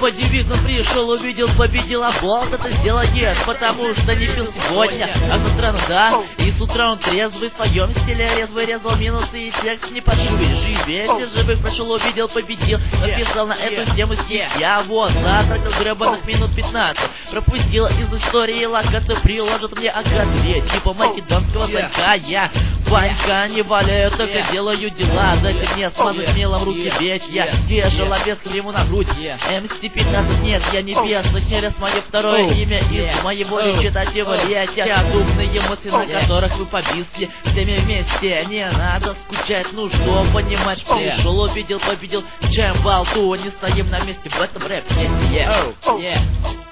по девизам пришел, увидел, победил, а Болт это сделает, потому что не пил сегодня, а завтра ну да. И с утра он трезвый, в своем стиле резвый, резал минусы и текст не подшивый. Живее живых прошел, увидел, победил, написал на эту тему стих. Я вот затратил гребаных минут 15, пропустил из истории локацию, приложат мне агатве, типа македонского танка. Я Ванька не валяю, только делаю дела, дайте мне смазать мелом руки, ведь я тяжело без клейму на грудь. MC15 нет, я не бедный, херес мое второе имя, из моего речитатива-летия. Умные эмоции, на которых вы повисли всеми вместе. Не надо скучать, ну что понимать, пришел, увидел, победил, чем болту, не стоим на месте в этом рэп-месте.